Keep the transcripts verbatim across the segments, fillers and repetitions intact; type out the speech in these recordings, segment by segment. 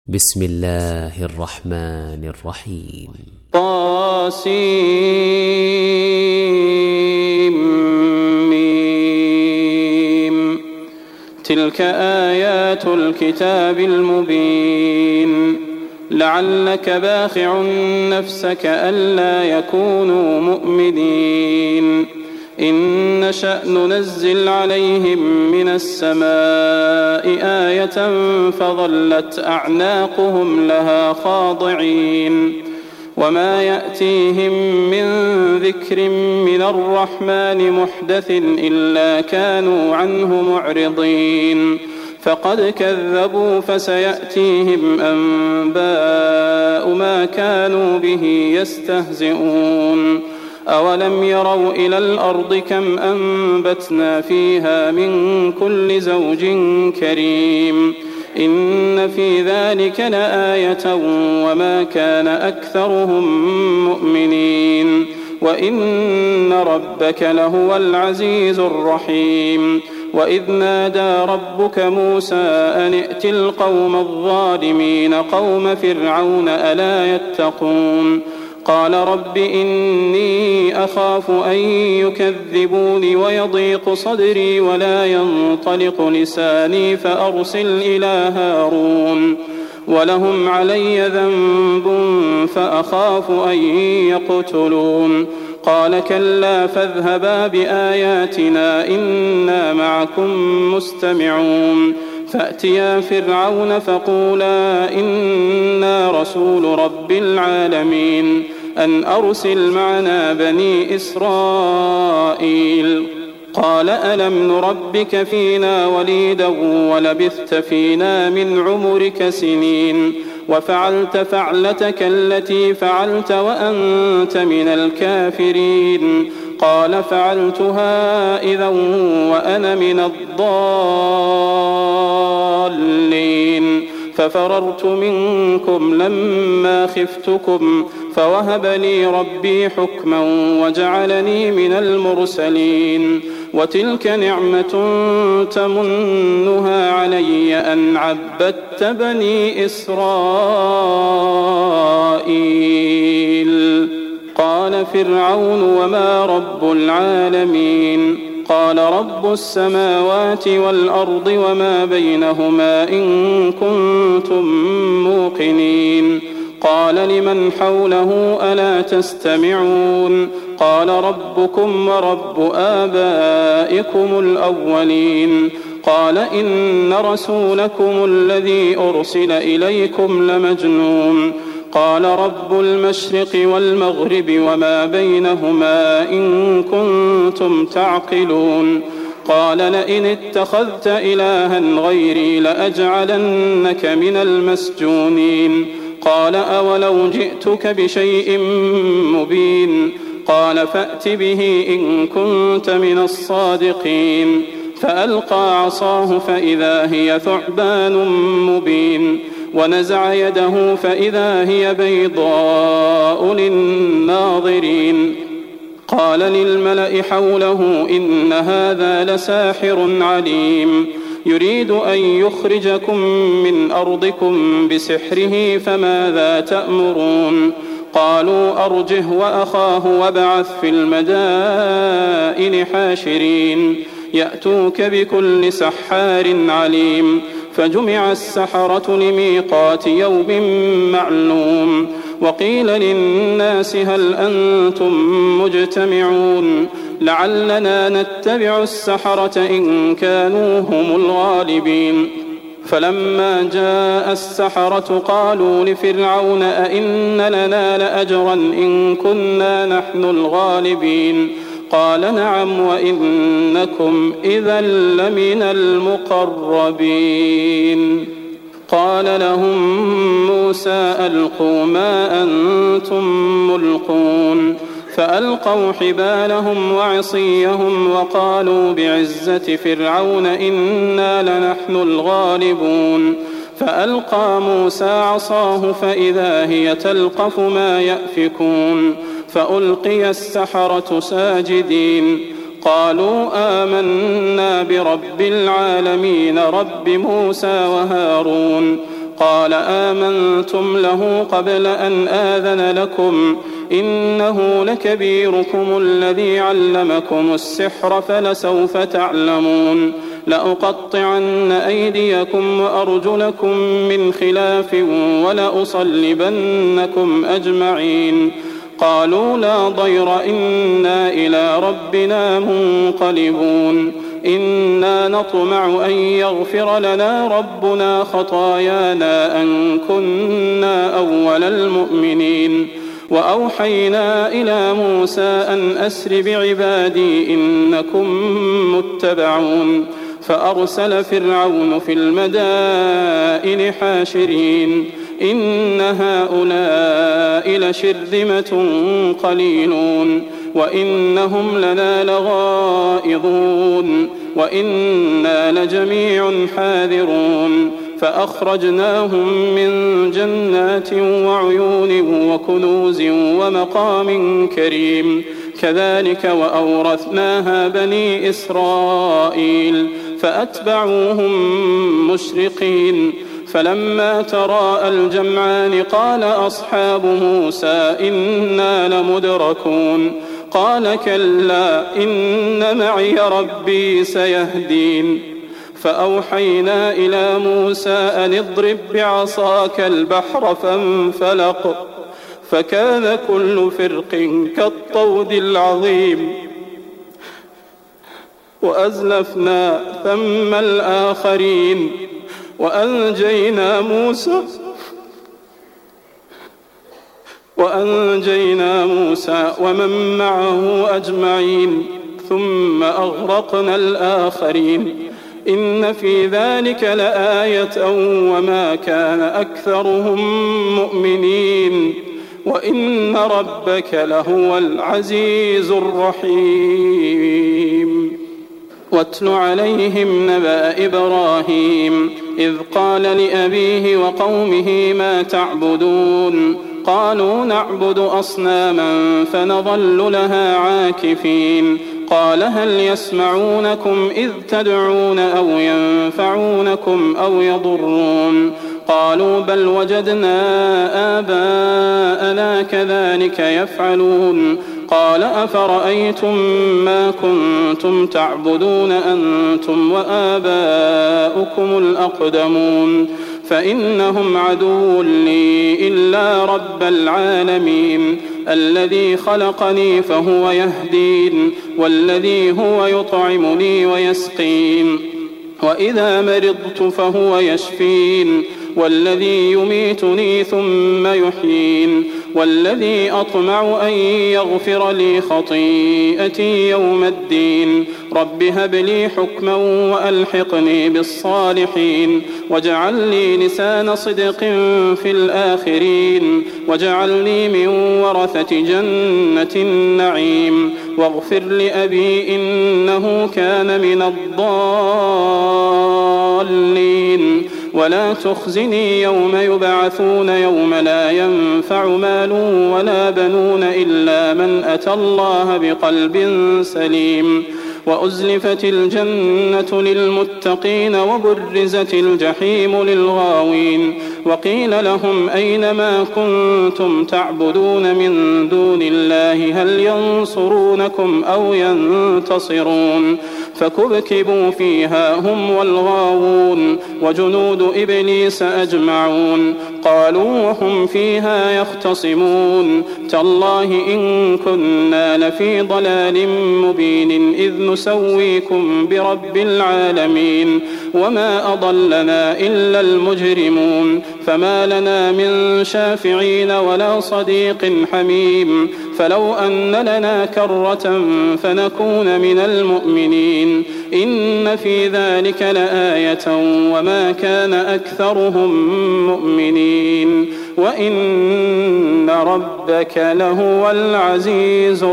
بسم الله الرحمن الرحيم. طاسيم. تلك آيات الكتاب المبين. لعلك باخع نفسك ألا يكونوا مؤمنين. إن نشأ ننزل عليهم من السماء آية فظلت أعناقهم لها خاضعين. وما يأتيهم من ذكر من الرحمن محدث إلا كانوا عنه معرضين. فقد كذبوا فسيأتيهم أنباء ما كانوا به يستهزئون. أولم يروا إلى الأرض كم أنبتنا فيها من كل زوج كريم. إن في ذلك لآية وما كان أكثرهم مؤمنين. وإن ربك لهو العزيز الرحيم. وإذ نادى ربك موسى أن ائت القوم الظالمين قوم فرعون ألا يتقون. قال رب إني أخاف أن يكذبوني ويضيق صدري ولا ينطلق لساني فأرسل إلى هارون ولهم علي ذنب فأخاف أن يقتلون. قال كلا فاذهبا بآياتنا إنا معكم مستمعون. فأتيا فرعون فقولا إنا رسول رب العالمين أن أرسل معنا بني إسرائيل. قال ألم نربك فينا وليدا ولبثت فينا من عمرك سنين وفعلت فعلتك التي فعلت وأنت من الكافرين. قال فعلتها إذا وأنا من الضالين. ففررت منكم لما خفتكم فوهب لي ربي حكما وجعلني من المرسلين. وتلك نعمة تمنها علي أن عبدت بني إسرائيل. قال فرعون وما رب العالمين. قال رب السماوات والأرض وما بينهما إن كنتم موقنين. قال لمن حوله ألا تستمعون. قال ربكم ورب آبائكم الأولين. قال إن رسولكم الذي أرسل إليكم لمجنون. قال رب المشرق والمغرب وما بينهما إن كنتم تعقلون. قال لئن اتخذت إلها غيري لأجعلنك من المسجونين. قال أولو جئتك بشيء مبين. قال فأت به إن كنت من الصادقين. فألقى عصاه فإذا هي ثعبان مبين. ونزع يده فإذا هي بيضاء للناظرين. قال للملأ حوله إن هذا لساحر عليم يريد أن يخرجكم من أرضكم بسحره فماذا تأمرون. قالوا أرجه وأخاه وابعث في المدائن حاشرين يأتوك بكل سحار عليم. فجمع السحرة لميقات يوم معلوم. وقيل للناس هل أنتم مجتمعون لعلنا نتبع السحرة إن كانوا هم الغالبين. فلما جاء السحرة قالوا لفرعون أئن لنا لأجرا إن كنا نحن الغالبين. قال نعم وإنكم إذا لمن المقربين. قال لهم موسى ألقوا ما أنتم ملقون. فألقوا حبالهم وعصيهم وقالوا بعزة فرعون إنا لنحن الغالبون. فألقى موسى عصاه فإذا هي تلقف ما يأفكون. فألقي السحرة ساجدين قالوا آمنا برب العالمين رب موسى وهارون قال آمنتم له قبل أن آذن لكم إنه لكبيركم الذي علمكم السحر فلسوف تعلمون لأقطعن أيديكم وأرجلكم من خلاف ولأصلبنكم أجمعين قالوا لا ضير إنا إلى ربنا منقلبون إنا نطمع أن يغفر لنا ربنا خطايانا أن كنا أول المؤمنين وأوحينا إلى موسى أن أسر بعبادي إنكم متبعون فأرسل فرعون في المدائن حاشرين إن هؤلاء لشرذمة قليلون وإنهم لنا لغائظون وإنا لجميع حاذرون فأخرجناهم من جنات وعيون وكنوز ومقام كريم كذلك وأورثناها بني إسرائيل فأتبعوهم مشرقين فلما تراءى الجمعان قال أصحاب موسى إنا لمدركون قال كلا إن معي ربي سيهدين فأوحينا إلى موسى أن اضرب بعصاك البحر فانفلق فكان كل فرق كالطود العظيم وأزلفنا ثم الآخرين وأنجينا موسى وأنجينا موسى ومن معه أجمعين ثم أغرقنا الآخرين إن في ذلك لآية وما كان أكثرهم مؤمنين وإن ربك لهو العزيز الرحيم واتل عليهم نبأ إبراهيم إذ قال لأبيه وقومه ما تعبدون قالوا نعبد أصناما فنظل لها عاكفين قال هل يسمعونكم إذ تدعون أو ينفعونكم أو يضرون قالوا بل وجدنا آباءنا كذلك يفعلون قال أفرأيتم ما كنتم تعبدون أنتم وآباؤكم الأقدمون فإنهم عدو لي إلا رب العالمين الذي خلقني فهو يهدين والذي هو يطعمني ويسقين وإذا مرضت فهو يشفين والذي يميتني ثم يحيين والذي أطمع أن يغفر لي خطيئتي يوم الدين رب هب لي حكما وألحقني بالصالحين واجعل لي لسان صدق في الآخرين واجعلني من ورثة جنة النعيم واغفر لأبي إنه كان من الضالين ولا تخزني يوم يبعثون يوم لا ينفع مال ولا بنون إلا من أتى الله بقلب سليم وأزلفت الجنة للمتقين وبرزت الجحيم للغاوين وقيل لهم أين ما كنتم تعبدون من دون الله هل ينصرونكم أو ينتصرون فكبكبوا فيها هم والغاوون وجنود إبليس أجمعون قالوا وهم فيها يختصمون تالله إن كنا لفي ضلال مبين إذ نسويكم برب العالمين وما أضلنا إلا المجرمون فما لنا من شافعين ولا صديق حميم فلو أن لنا كرة فنكون من المؤمنين إن في ذلك لآية وما كان أكثرهم مؤمنين وإن ربك لهو العزيز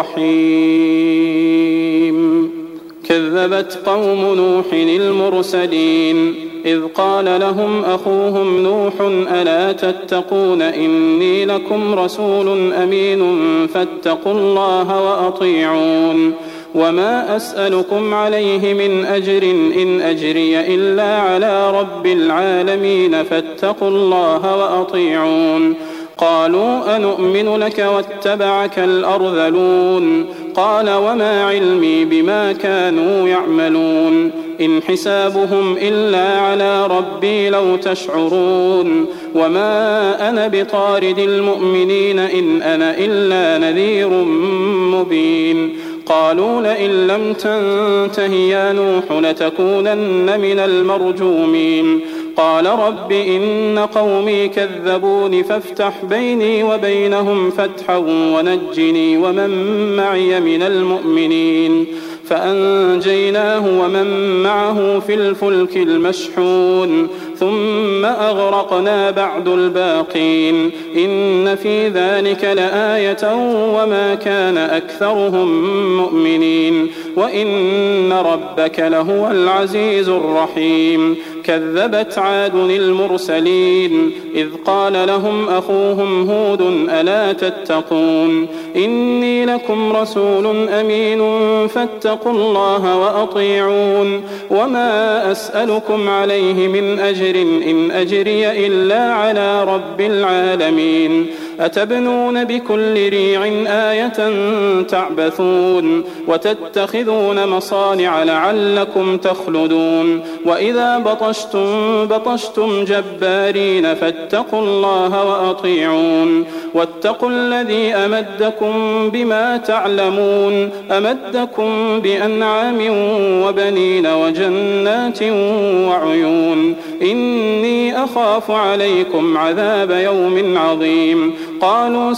الرحيم كذبت قوم نوح المرسلين إذ قال لهم أخوهم نوح ألا تتقون إني لكم رسول أمين فاتقوا الله وأطيعون وما أسألكم عليه من أجر إن أجري إلا على رب العالمين فاتقوا الله وأطيعون. قالوا أنؤمن لك واتبعك الأرذلون قال وما علمي بما كانوا يعملون إن حسابهم إلا على ربي لو تشعرون وما أنا بطارد المؤمنين إن أنا إلا نذير مبين. قالوا لئن لم تنته يا نوح لتكونن من المرجومين. قال رب إن قومي كذبون فافتح بيني وبينهم فتحا ونجني ومن معي من المؤمنين. فأنجيناه ومن معه في الفلك المشحون ثم أغرقنا بعد الباقين إن في ذلك لآية وما كان أكثرهم مؤمنين وإن ربك لهو العزيز الرحيم. كذبت عاد المرسلين إذ قال لهم أخوهم هود ألا تتقون إني لكم رسول أمين فاتقوا الله وأطيعون وما أسألكم عليه من أجر إن أجري إلا على رب العالمين. أتبنون بكل ريع آية تعبثون وتتخذون مصانع لعلكم تخلدون وإذا بطشتم بطشتم جبارين فاتقوا الله وأطيعون واتقوا الذي أمدكم بما تعلمون أمدكم بأنعام وبنين وجنات وعيون إني أخاف عليكم عذاب يوم عظيم. قالوا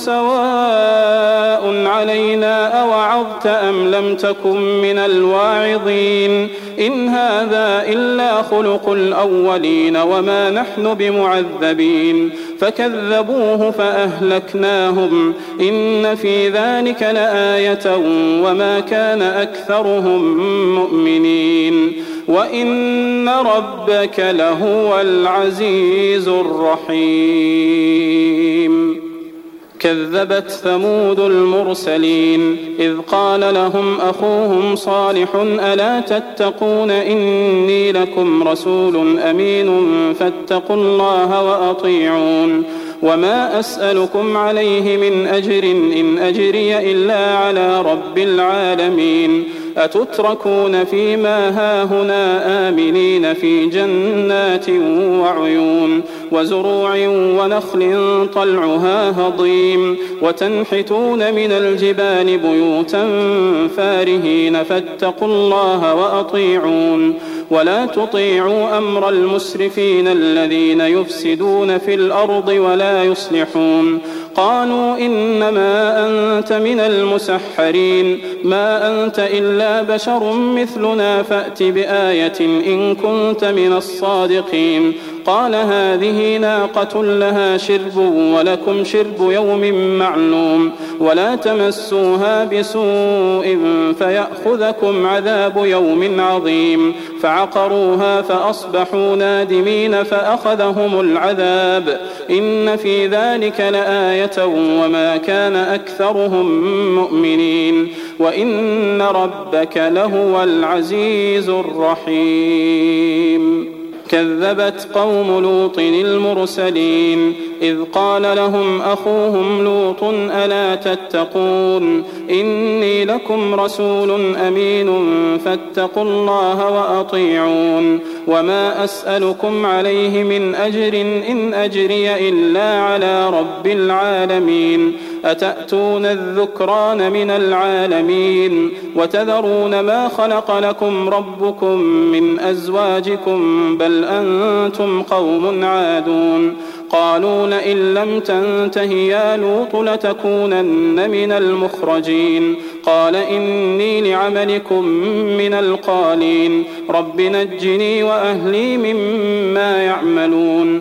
سواء علينا أوعظت أم لم تكن من الواعظين إن هذا إلا خلق الأولين وما نحن بمعذبين. فكذبوه فأهلكناهم إن في ذلك لآية وما كان أكثرهم مؤمنين وإن ربك لهو العزيز الرحيم. كذبت ثمود المرسلين إذ قال لهم أخوهم صالح ألا تتقون إني لكم رسول أمين فاتقوا الله وأطيعون وما أسألكم عليه من أجر إن أجري إلا على رب العالمين. أتتركون فيما هاهنا آمنين في جنات وعيون وزروع ونخل طلعها هضيم وتنحتون من الجبال بيوتا فارهين فاتقوا الله وأطيعون ولا تطيعوا أمر المسرفين الذين يفسدون في الأرض ولا يصلحون. قالوا إنما أنت من المسحرين ما أنت إلا بشر مثلنا فأت بآية إن كنت من الصادقين. قال هذه ناقة لها شرب ولكم شرب يوم معلوم ولا تمسوها بسوء فيأخذكم عذاب يوم عظيم. فعقروها فأصبحوا نادمين فأخذهم العذاب إن في ذلك لآية وما كان أكثرهم مؤمنين وإن ربك لهو العزيز الرحيم. كذبت قوم لوط المرسلين إذ قال لهم أخوهم لوط ألا تتقون إني لكم رسول أمين فاتقوا الله وأطيعون وما أسألكم عليه من أجر إن أجري إلا على رب العالمين. أتأتون الذكران من العالمين وتذرون ما خلق لكم ربكم من أزواجكم بل أنتم قوم عادون. قالوا لئن لم تنته يا لوط لتكونن من المخرجين. قال إني لعملكم من القالين رب نجني وأهلي مما يعملون.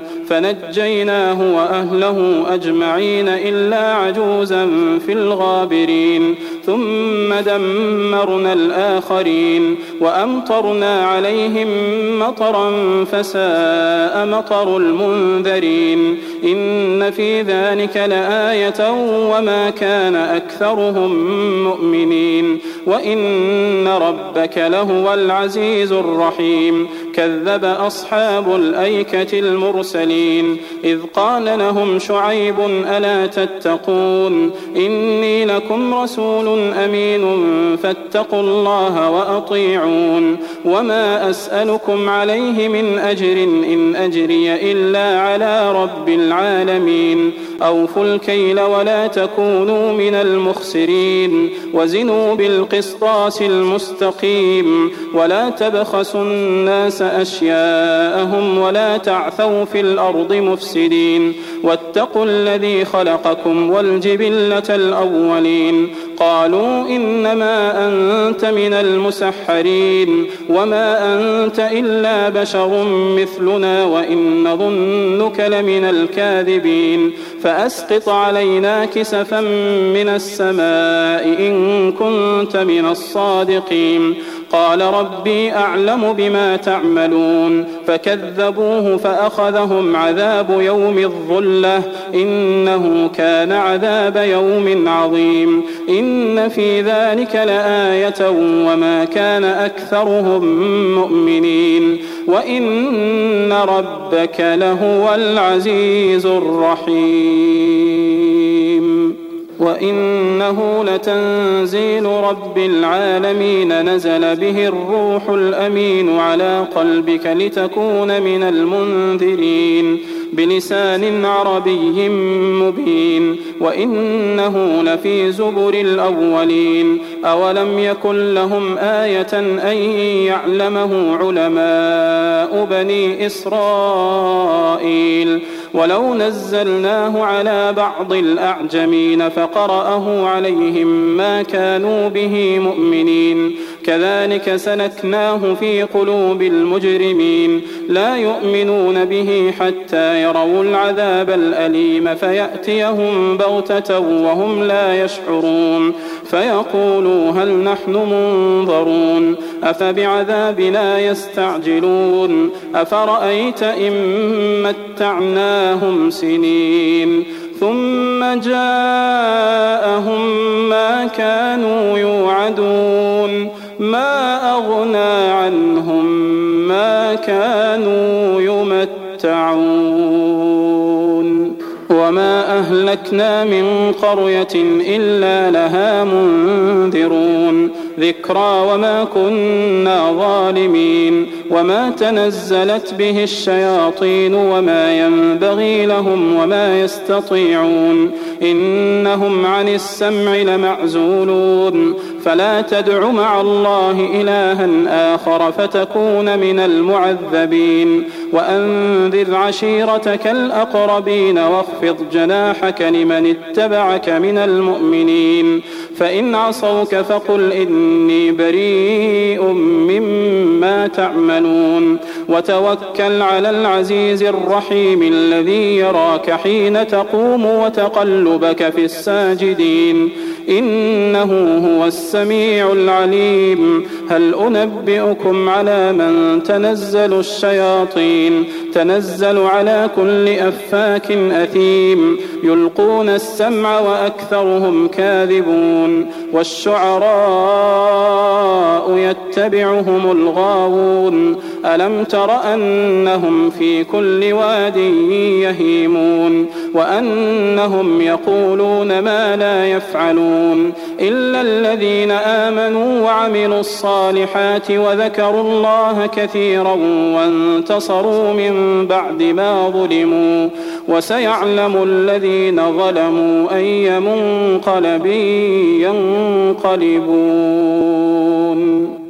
فنجيناه وأهله أجمعين إلا عجوزا في الغابرين. ثم دمرنا الآخرين وأمطرنا عليهم مطرا فساء مطر المنذرين إن في ذلك لآية وما كان أكثرهم مؤمنين وإن ربك لهو العزيز الرحيم كذب أصحاب الأيكة المرسلين إذ قال لهم شعيب ألا تتقون إني لكم رسول أمين فاتقوا الله وأطيعون وما أسألكم عليه من أجر إن أجري إلا على رب العالمين أوفوا الكيل ولا تكونوا من المخسرين وزنوا بالقسطاس المستقيم ولا تبخسوا الناس أشياءهم ولا تعثوا في الأرض مفسدين واتقوا الذي خلقكم والجبلة الأولين قالوا إنما أنت من المسحرين وما أنت إلا بشر مثلنا وإن ظنك لمن الكاذبين فأسقط علينا كسفا من السماء إن كنت من الصادقين قال ربي أعلم بما تعملون فكذبوه فأخذهم عذاب يوم الظلة إنه كان عذاب يوم عظيم إن في ذلك لآية وما كان أكثرهم مؤمنين وإن ربك لهو العزيز الرحيم وإنه لتنزيل رب العالمين نزل به الروح الأمين على قلبك لتكون من المنذرين بلسان عربي مبين وإنه لفي زبر الأولين أولم يكن لهم آية أن يعلمه علماء بني إسرائيل ولو نزلناه على بعض الأعجمين فقرأه عليهم ما كانوا به مؤمنين كذلك سلكناه في قلوب المجرمين لا يؤمنون به حتى يروا العذاب الأليم فيأتيهم بغتة وهم لا يشعرون فيقولوا هل نحن منظرون أفبعذابنا يستعجلون أفرأيت إن متعناهم سنين ثم جاءهم ما كانوا يوعدون ما أغنى عنهم ما كانوا يمتعون وما أهلكنا من قرية إلا لها منذرون ذكرى وما كنا ظالمين وما تنزلت به الشياطين وما ينبغي لهم وما يستطيعون إنهم عن السمع لمعزولون فلا تدع مع الله إلها آخر فتكون من المعذبين وأنذر عشيرتك الأقربين واخفض جناحك لمن اتبعك من المؤمنين فإن عصوك فقل إني بريء مما تعملون وتوكل على العزيز الرحيم الذي يراك حين تقوم وتقلبك في الساجدين إنه هو السميع العليم هل أنبئكم على من تنزل الشياطين تنزل على كل أفاك أثيم يلقون السمع وأكثرهم كاذبون والشعراء يتبعهم الغاوون ألم تر أنهم في كل واد يهيمون وأنهم يقولون ما لا يفعلون إلا الذين آمنوا وعملوا الصالحات وذكروا الله كثيرا وانتصروا من بعد ما ظلموا وسيعلم الذين ظلموا أي منقلب ينقلبون.